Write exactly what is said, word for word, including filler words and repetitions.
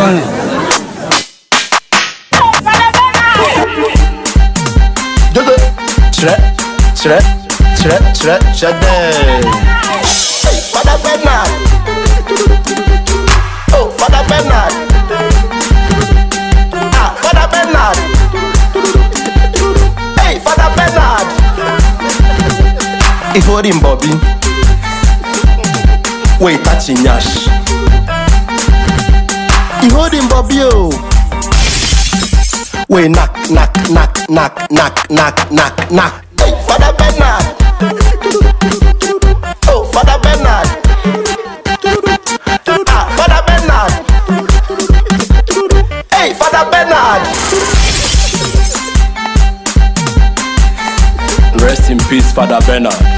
running. Shred, shred, shred, shred, shred. Hey, Father Bernard. Oh, Father Bernard. Ah, Father Bernard. Hey, Father Bernard. If you him Bobby, wait, touching Yash. You hold him Bobby, oh. Wait, knock, knock, knock, knock, knock, knock, knock, knock. Hey, Father Bernard. Oh, Father Bernard. Ah, Father Bernard. Hey, Father Bernard. Rest in peace, Father Bernard.